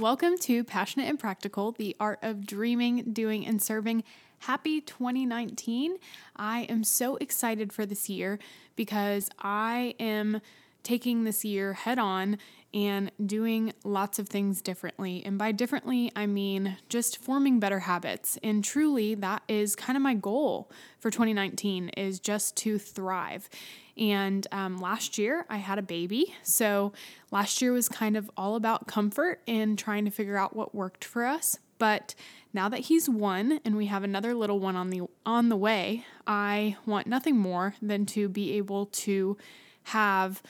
Welcome to Passionate and Practical, the art of dreaming, doing, and serving. Happy 2019. I am so excited for this year because I am taking this year head on and doing lots of things differently. And by differently, I mean just forming better habits. And truly, that is kind of my goal for 2019 is just to thrive. And last year I had a baby. So last year was kind of all about comfort and trying to figure out what worked for us. But now that he's one and we have another little one on the way, I want nothing more than to be able to have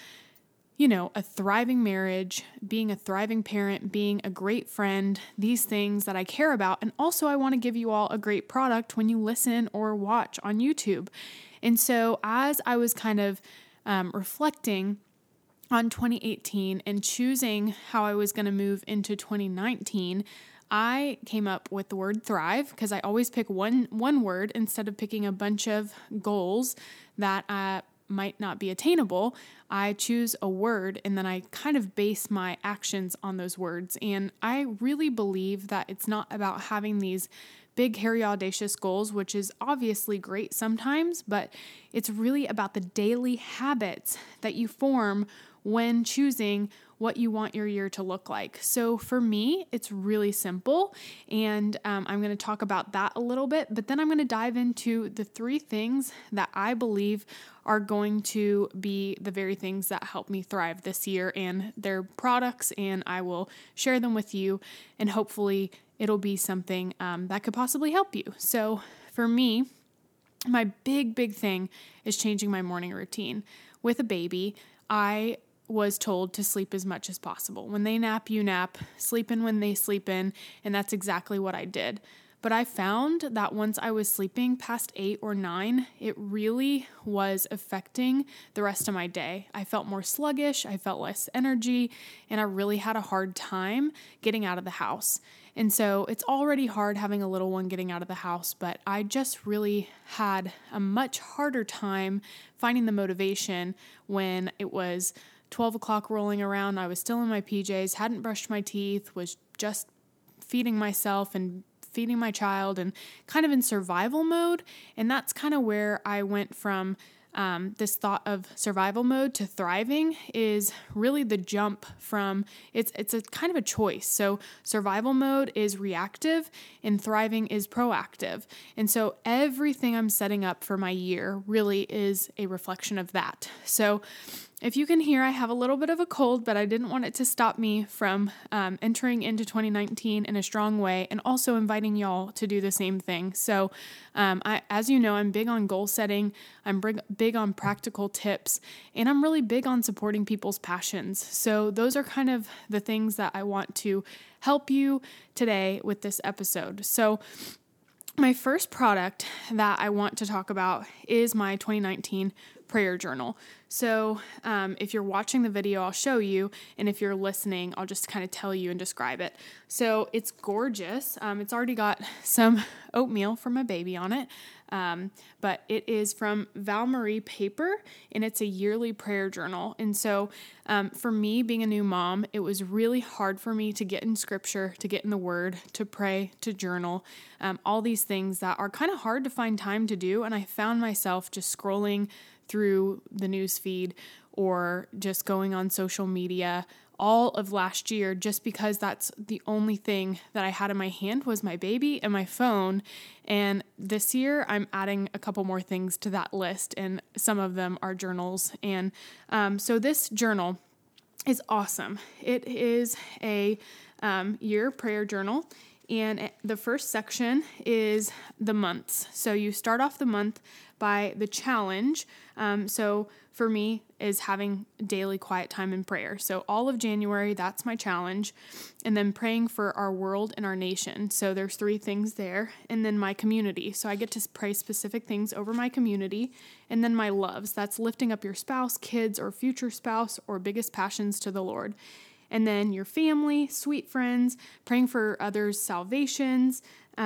a thriving marriage, being a thriving parent, being a great friend, these things that I care about. And also I want to give you all a great product when you listen or watch on YouTube. And so as I was kind of reflecting on 2018 and choosing how I was going to move into 2019, I came up with the word thrive because I always pick one word instead of picking a bunch of goals that might not be attainable. I choose a word and then I kind of base my actions on those words. And I really believe that it's not about having these big, hairy, audacious goals, which is obviously great sometimes, but it's really about the daily habits that you form when choosing what you want your year to look like. So for me, it's really simple, and I'm going to talk about that a little bit, but then I'm going to dive into the 3 things that I believe are going to be the very things that help me thrive this year, and their products, and I will share them with you, and hopefully it'll be something that could possibly help you. So for me, my big thing is changing my morning routine. With a baby, I was told to sleep as much as possible. When they nap, you nap, sleep in when they sleep in, and that's exactly what I did. But I found that once I was sleeping past 8 or 9, it really was affecting the rest of my day. I felt more sluggish, I felt less energy, and I really had a hard time getting out of the house. And so it's already hard having a little one getting out of the house, but I just really had a much harder time finding the motivation when it was 12 o'clock rolling around. I was still in my PJs, hadn't brushed my teeth, was just feeding myself and feeding my child and kind of in survival mode. And that's kind of where I went from this thought of survival mode to thriving is really the jump from, it's a kind of a choice. So survival mode is reactive and thriving is proactive. And so everything I'm setting up for my year really is a reflection of that. So if you can hear, I have a little bit of a cold, but I didn't want it to stop me from entering into 2019 in a strong way and also inviting y'all to do the same thing. So as you know, I'm big on goal setting. I'm big on practical tips, and I'm really big on supporting people's passions. So those are kind of the things that I want to help you today with this episode. So my first product that I want to talk about is my 2019 prayer journal. So if you're watching the video, I'll show you. And if you're listening, I'll just kind of tell you and describe it. So it's gorgeous. It's already got some oatmeal for my baby on it. But it is from Val Marie Paper, and it's a yearly prayer journal. And so for me, being a new mom, it was really hard for me to get in scripture, to get in the word, to pray, to journal, all these things that are kind of hard to find time to do. And I found myself just scrolling through the news feed or just going on social media all of last year just because that's the only thing that I had in my hand was my baby and my phone. And this year I'm adding a couple more things to that list, and some of them are journals. And so this journal is awesome. It is a year prayer journal. And the first section is the months. So you start off the month by the challenge. So for me is having daily quiet time in prayer. So all of January, that's my challenge. And then praying for our world and our nation. So there's 3 things there. And then my community. So I get to pray specific things over my community. And then my loves. That's lifting up your spouse, kids, or future spouse, or biggest passions to the Lord. And then your family, sweet friends, praying for others' salvations,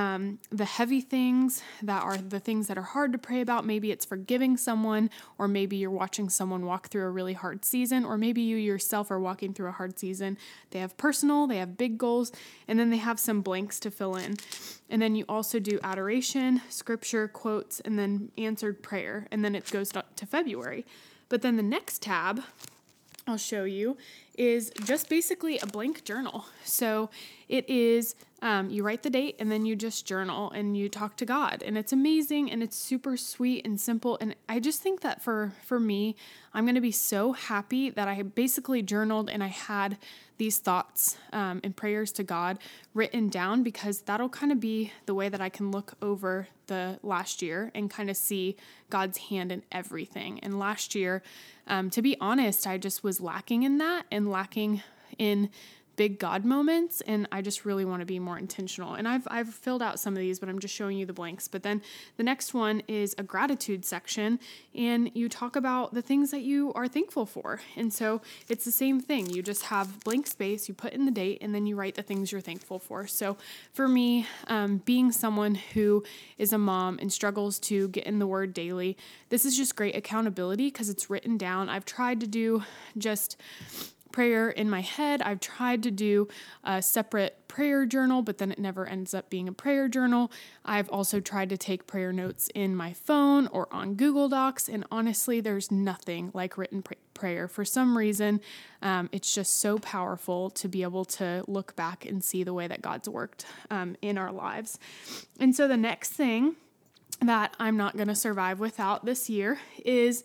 the heavy things that are the things that are hard to pray about. Maybe it's forgiving someone, or maybe you're watching someone walk through a really hard season, or maybe you yourself are walking through a hard season. They have personal, they have big goals, and then they have some blanks to fill in. And then you also do adoration, scripture, quotes, and then answered prayer. And then it goes to February. But then the next tab I'll show you is just basically a blank journal. So it is, you write the date and then you just journal and you talk to God, and it's amazing and it's super sweet and simple. And I just think that for me, I'm going to be so happy that I basically journaled and I had these thoughts and prayers to God written down, because that'll kind of be the way that I can look over the last year and kind of see God's hand in everything. And last year, to be honest, I just was lacking in that and lacking in big God moments, and I just really want to be more intentional. And I've filled out some of these, but I'm just showing you the blanks. But then the next one is a gratitude section, and you talk about the things that you are thankful for. And so it's the same thing. You just have blank space, you put in the date, and then you write the things you're thankful for. So for me, being someone who is a mom and struggles to get in the Word daily, this is just great accountability because it's written down. I've tried to do just prayer in my head. I've tried to do a separate prayer journal, but then it never ends up being a prayer journal. I've also tried to take prayer notes in my phone or on Google Docs, and honestly, there's nothing like written prayer. For some reason, it's just so powerful to be able to look back and see the way that God's worked in our lives. And so the next thing that I'm not going to survive without this year is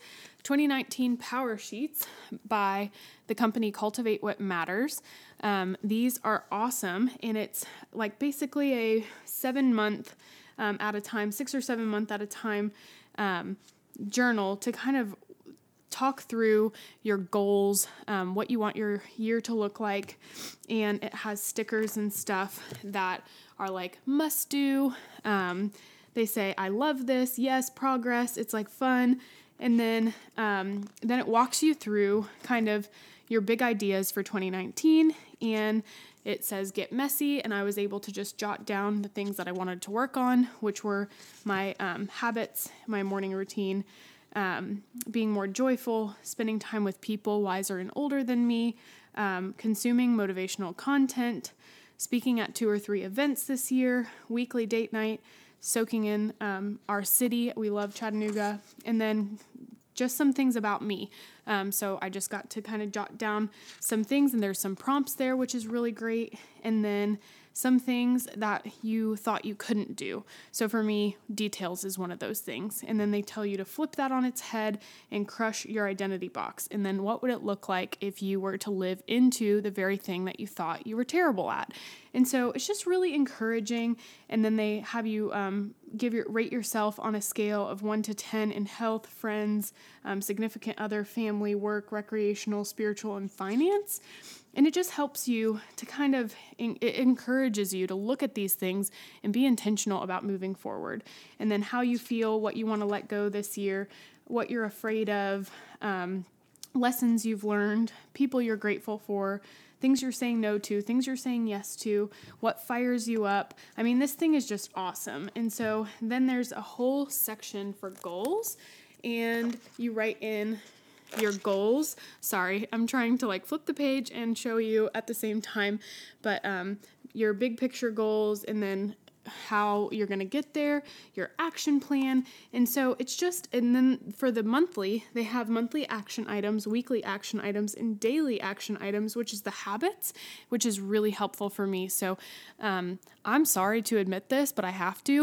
2019 Power Sheets by the company Cultivate What Matters. These are awesome, and it's like basically a 7-month at a time, 6 or 7 month at a time journal to kind of talk through your goals, what you want your year to look like, and it has stickers and stuff that are like must do. They say, I love this, yes, progress, it's like fun. And then it walks you through kind of your big ideas for 2019, and it says get messy, and I was able to just jot down the things that I wanted to work on, which were my habits, my morning routine, being more joyful, spending time with people wiser and older than me, consuming motivational content, speaking at 2 or 3 events this year, weekly date night, soaking in our city. We love Chattanooga. And then just some things about me. So I just got to kind of jot down some things, and there's some prompts there, which is really great. And then some things that you thought you couldn't do. So for me, details is one of those things. And then they tell you to flip that on its head and crush your identity box. And then what would it look like if you were to live into the very thing that you thought you were terrible at? And so it's just really encouraging. And then they have you rate yourself on a scale of 1 to 10 in health, friends, significant other, family, work, recreational, spiritual, and finance. And it just helps you to kind of, it encourages you to look at these things and be intentional about moving forward. And then how you feel, what you want to let go this year, what you're afraid of, lessons you've learned, people you're grateful for, things you're saying no to, things you're saying yes to, what fires you up. I mean, this thing is just awesome. And so then there's a whole section for goals, and you write in your goals. Sorry, I'm trying to like flip the page and show you at the same time, but your big picture goals, and then how you're going to get there, your action plan. And so it's just, and then for the monthly, they have monthly action items, weekly action items, and daily action items, which is the habits, which is really helpful for me. So I'm sorry to admit this, but I have to.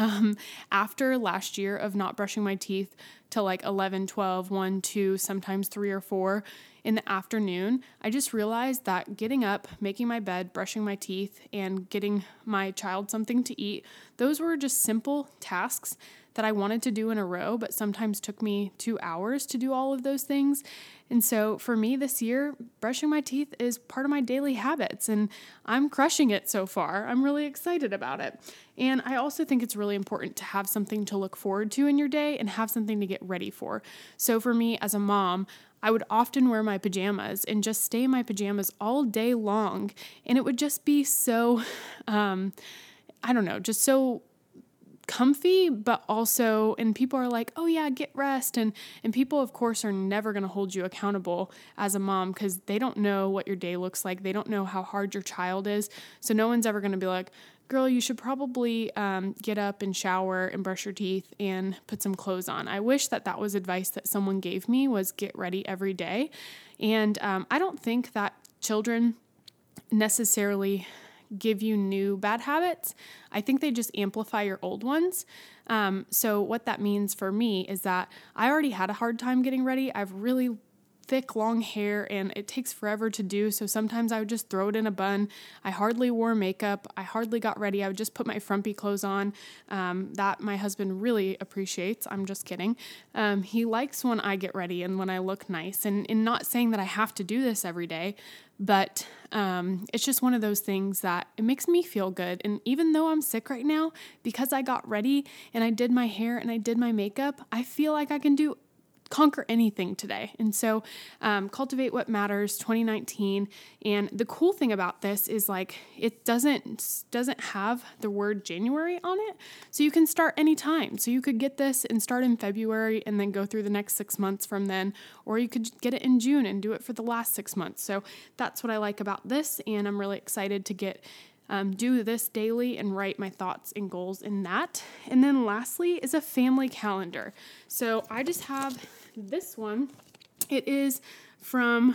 After last year of not brushing my teeth till like 11, 12, 1, 2, sometimes 3 or 4 in the afternoon, I just realized that getting up, making my bed, brushing my teeth, and getting my child something to eat, those were just simple tasks that I wanted to do in a row, but sometimes took me 2 hours to do all of those things. And so for me this year, brushing my teeth is part of my daily habits, and I'm crushing it so far. I'm really excited about it. And I also think it's really important to have something to look forward to in your day and have something to get ready for. So for me as a mom, I would often wear my pajamas and just stay in my pajamas all day long. And it would just be so, just so comfy, but also, and people are like, oh yeah, get rest. And people of course are never going to hold you accountable as a mom because they don't know what your day looks like. They don't know how hard your child is. So no one's ever going to be like, girl, you should probably get up and shower and brush your teeth and put some clothes on. I wish that was advice that someone gave me, was get ready every day. And I don't think that children necessarily give you new bad habits. I think they just amplify your old ones. So what that means for me is that I already had a hard time getting ready. I've really thick, long hair, and it takes forever to do. So sometimes I would just throw it in a bun. I hardly wore makeup. I hardly got ready. I would just put my frumpy clothes on that my husband really appreciates. I'm just kidding. He likes when I get ready and when I look nice. And not saying that I have to do this every day, but it's just one of those things that it makes me feel good. And even though I'm sick right now, because I got ready and I did my hair and I did my makeup, I feel like I can conquer anything today. And so Cultivate What Matters 2019. And the cool thing about this is like it doesn't have the word January on it. So you can start anytime. So you could get this and start in February and then go through the next 6 months from then, or you could get it in June and do it for the last 6 months. So that's what I like about this. And I'm really excited to do this daily and write my thoughts and goals in that. And then lastly is a family calendar. So I just have this one. It is from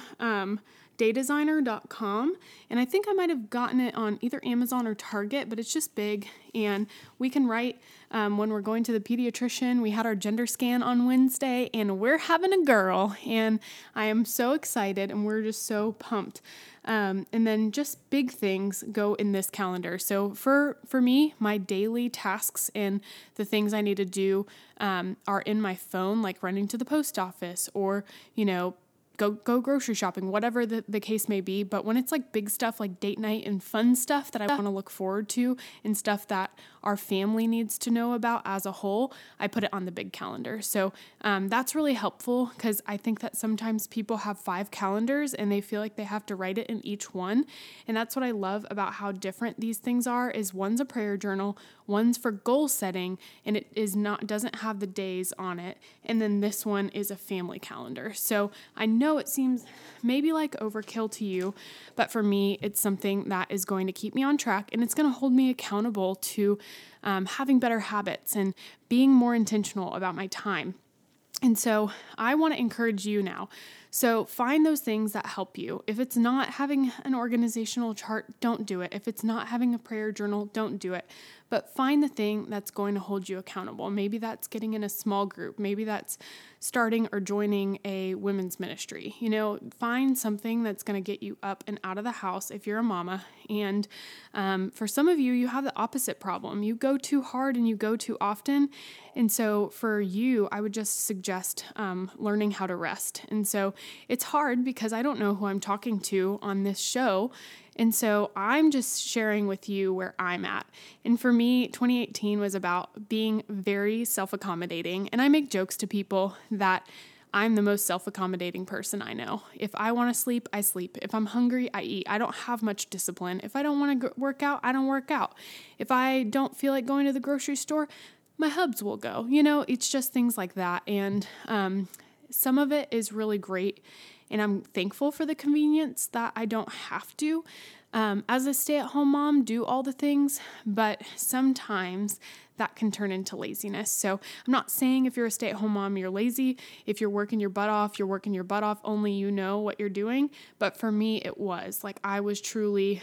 daydesigner.com, and I think I might have gotten it on either Amazon or Target, but it's just big, and we can write when we're going to the pediatrician. We had our gender scan on Wednesday, and we're having a girl, and I am so excited, and we're just so pumped. And then just big things go in this calendar. So for me, my daily tasks and the things I need to do are in my phone, like running to the post office or, go grocery shopping, whatever the case may be. But when it's like big stuff like date night and fun stuff that I want to look forward to and stuff that our family needs to know about as a whole, I put it on the big calendar. So that's really helpful because I think that sometimes people have 5 calendars and they feel like they have to write it in each one. And that's what I love about how different these things are, is one's a prayer journal, one's for goal setting, and it doesn't have the days on it. And then this one is a family calendar. So I know it seems maybe like overkill to you, but for me, it's something that is going to keep me on track, and it's going to hold me accountable to having better habits and being more intentional about my time. And so I want to encourage you now. So find those things that help you. If it's not having an organizational chart, don't do it. If it's not having a prayer journal, don't do it. But find the thing that's going to hold you accountable. Maybe that's getting in a small group. Maybe that's starting or joining a women's ministry. Find something that's going to get you up and out of the house if you're a mama. And for some of you, you have the opposite problem. You go too hard and you go too often. And so for you, I would just suggest learning how to rest. And so it's hard because I don't know who I'm talking to on this show. And so I'm just sharing with you where I'm at. And for me, 2018 was about being very self-accommodating. And I make jokes to people that I'm the most self-accommodating person I know. If I want to sleep, I sleep. If I'm hungry, I eat. I don't have much discipline. If I don't want to work out, I don't work out. If I don't feel like going to the grocery store, my hubs will go. It's just things like that. And some of it is really great. And I'm thankful for the convenience that I don't have to, as a stay-at-home mom, do all the things, but sometimes that can turn into laziness. So I'm not saying if you're a stay-at-home mom, you're lazy. If you're working your butt off, you're working your butt off. Only you know what you're doing. But for me, it was like I was truly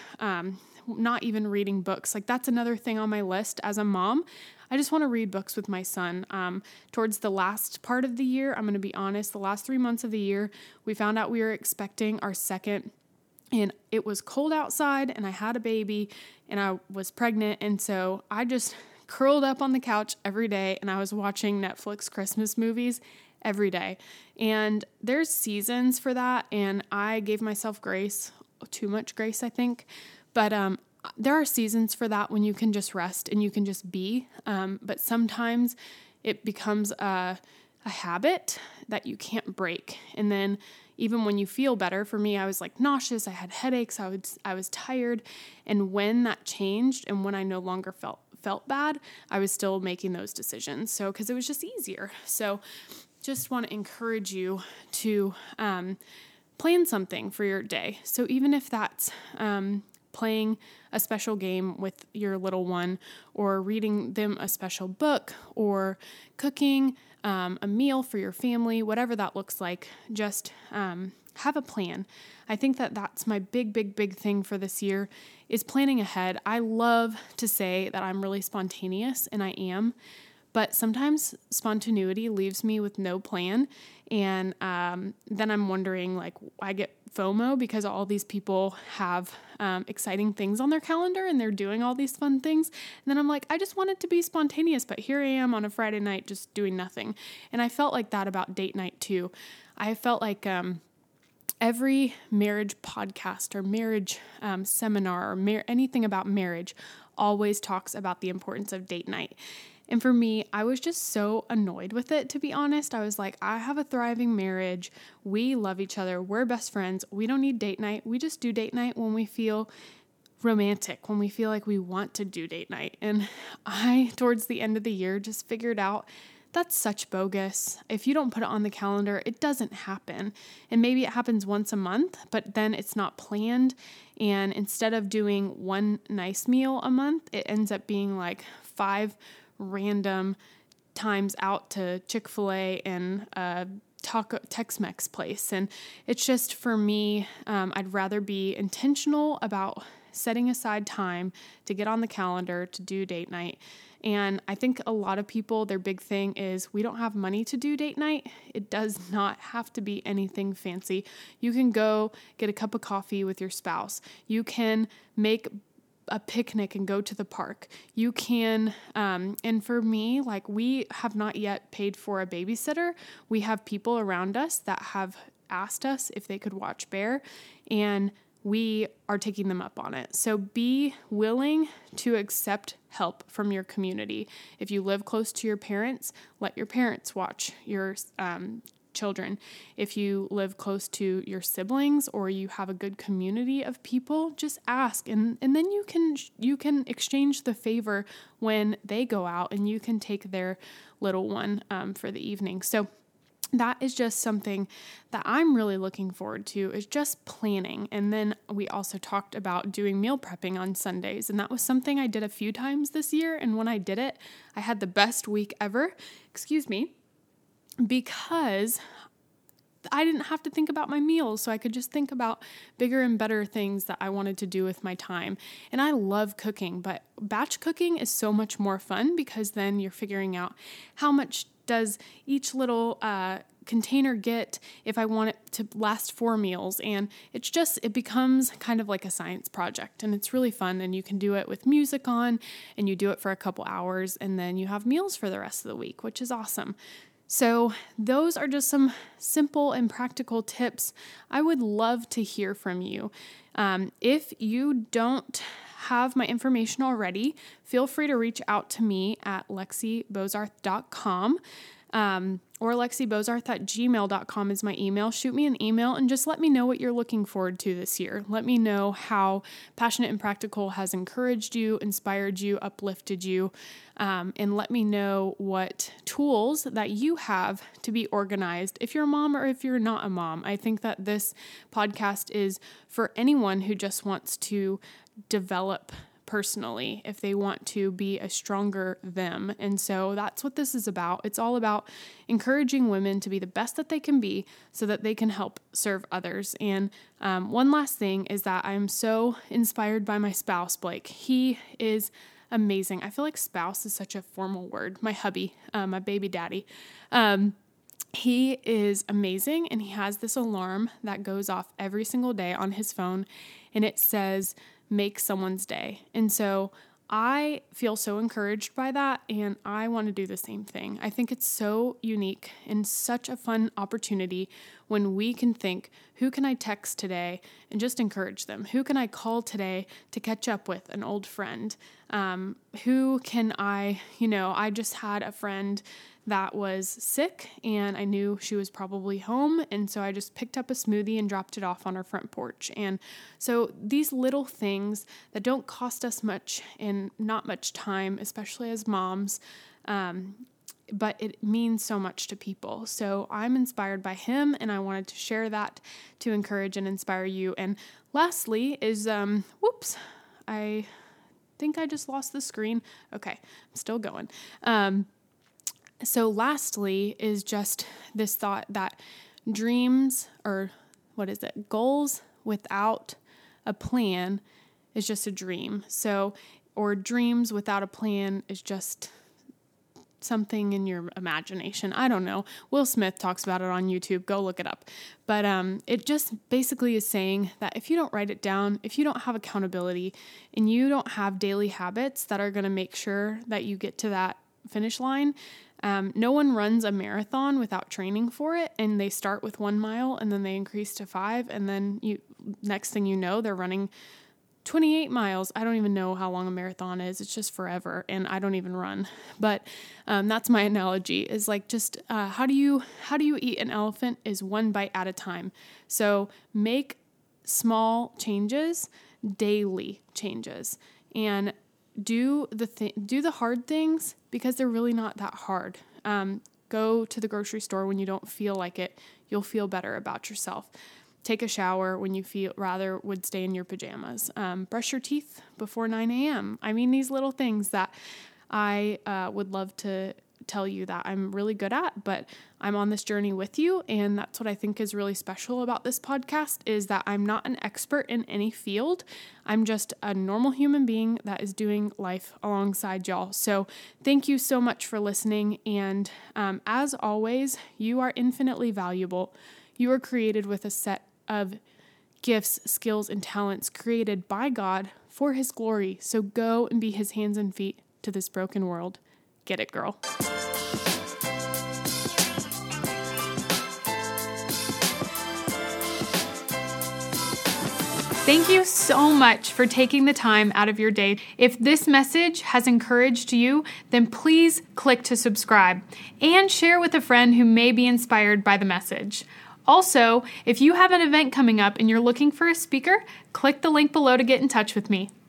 not even reading books. Like that's another thing on my list as a mom. I just want to read books with my son. Towards the last part of the year, I'm going to be honest, the last 3 months of the year, we found out we were expecting our second, and it was cold outside, and I had a baby, and I was pregnant, and so I just curled up on the couch every day and I was watching Netflix Christmas movies every day. And there's seasons for that, and I gave myself grace, too much grace, I think. But there are seasons for that when you can just rest and you can just be. But sometimes it becomes a habit that you can't break. And then even when you feel better, for me, I was like nauseous, I had headaches, I was tired. And when that changed and when I no longer felt bad, I was still making those decisions. So, because it was just easier. So just want to encourage you to plan something for your day. So even if that's playing a special game with your little one, or reading them a special book, or cooking a meal for your family, whatever that looks like, just have a plan. I think that that's my big thing for this year is planning ahead. I love to say that I'm really spontaneous, and I am, but sometimes spontaneity leaves me with no plan. And then I'm wondering, like, I get FOMO because all these people have exciting things on their calendar and they're doing all these fun things. And then I'm like, I just want it to be spontaneous, but here I am on a Friday night just doing nothing. And I felt like that about date night too. I felt like every marriage podcast or marriage seminar or anything about marriage always talks about the importance of date night. And for me, I was just so annoyed with it, to be honest. I was like, I have a thriving marriage. We love each other. We're best friends. We don't need date night. We just do date night when we feel romantic, when we feel like we want to do date night. And I, towards the end of the year, just figured out that's such bogus. If you don't put it on the calendar, it doesn't happen. And maybe it happens once a month, but then it's not planned. And instead of doing one nice meal a month, it ends up being like 5 random times out to Chick-fil-A and taco Tex-Mex place. And it's just, for me, I'd rather be intentional about setting aside time to get on the calendar to do date night. And I think a lot of people, their big thing is we don't have money to do date night. It does not have to be anything fancy. You can go get a cup of coffee with your spouse. You can make a picnic and go to the park. You can, and for me, like, we have not yet paid for a babysitter. We have people around us that have asked us if they could watch Bear, and we are taking them up on it. So be willing to accept help from your community. If you live close to your parents, let your parents watch your children. If you live close to your siblings or you have a good community of people, just ask, and then you can exchange the favor when they go out, and you can take their little one for the evening. So that is just something that I'm really looking forward to, is just planning. And then we also talked about doing meal prepping on Sundays, and that was something I did a few times this year. And when I did it, I had the best week ever. Because I didn't have to think about my meals, so I could just think about bigger and better things that I wanted to do with my time. And I love cooking, but batch cooking is so much more fun because then you're figuring out how much does each little container get if I want it to last 4 meals. And it becomes kind of like a science project, and it's really fun. And you can do it with music on, and you do it for a couple hours, and then you have meals for the rest of the week, which is awesome. So those are just some simple and practical tips. I would love to hear from you. If you don't have my information already, feel free to reach out to me at lexibozarth.com. Or lexibozarth@gmail.com is my email. Shoot me an email and just let me know what you're looking forward to this year. Let me know how Passionate and Practical has encouraged you, inspired you, uplifted you, and let me know what tools that you have to be organized if you're a mom or if you're not a mom. I think that this podcast is for anyone who just wants to develop personally, if they want to be a stronger them. And so that's what this is about. It's all about encouraging women to be the best that they can be so that they can help serve others. And one last thing is that I'm so inspired by my spouse, Blake. He is amazing. I feel like spouse is such a formal word. My hubby, my baby daddy. He is amazing, and he has this alarm that goes off every single day on his phone, and it says, make someone's day. And so I feel so encouraged by that, and I want to do the same thing. I think it's so unique and such a fun opportunity when we can think, who can I text today and just encourage them? Who can I call today to catch up with an old friend? Who can I just had a friend that was sick and I knew she was probably home. And so I just picked up a smoothie and dropped it off on her front porch. And so these little things that don't cost us much and not much time, especially as moms, but it means so much to people. So I'm inspired by him, and I wanted to share that to encourage and inspire you. And lastly is, I think I just lost the screen. Okay, I'm still going. So lastly is just this thought that goals without a plan is just a dream. Or dreams without a plan is just something in your imagination. I don't know. Will Smith talks about it on YouTube. Go look it up. But it just basically is saying that if you don't write it down, if you don't have accountability, and you don't have daily habits that are going to make sure that you get to that finish line, no one runs a marathon without training for it, and they start with 1 mile and then they increase to 5, and then next thing you know, they're running 28 miles. I don't even know how long a marathon is. It's just forever, and I don't even run. But that's my analogy, is like just how do you eat an elephant is one bite at a time. So make small changes, daily changes, and do the hard things because they're really not that hard. Go to the grocery store when you don't feel like it. You'll feel better about yourself. Take a shower when you would stay in your pajamas. Brush your teeth before 9 a.m. I mean, these little things that I would love to tell you that I'm really good at, but I'm on this journey with you. And that's what I think is really special about this podcast, is that I'm not an expert in any field. I'm just a normal human being that is doing life alongside y'all. So thank you so much for listening. And as always, you are infinitely valuable. You are created with a set of gifts, skills, and talents created by God for His glory. So go and be His hands and feet to this broken world. Get it, girl. Thank you so much for taking the time out of your day. If this message has encouraged you, then please click to subscribe and share with a friend who may be inspired by the message. Also, if you have an event coming up and you're looking for a speaker, click the link below to get in touch with me.